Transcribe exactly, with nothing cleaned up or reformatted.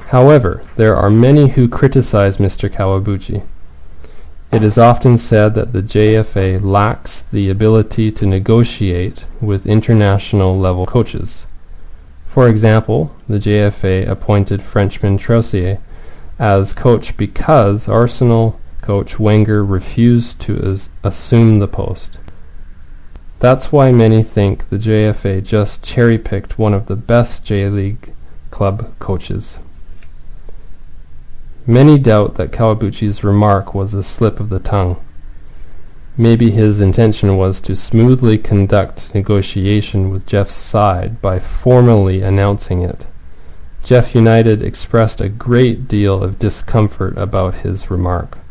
However, there are many who criticize Mister Kawabuchi. It is often said that the J F A lacks the ability to negotiate with international level coaches. For example, the J F A appointed Frenchman Troussier as coach because Arsenal coach Wenger refused to as- assume the post. That's why many think the J F A just cherry-picked one of the best J-League club coaches. Many doubt that Kawabuchi's remark was a slip of the tongue. Maybe his intention was to smoothly conduct negotiation with Jeff's side by formally announcing it. Jeff United expressed a great deal of discomfort about his remark.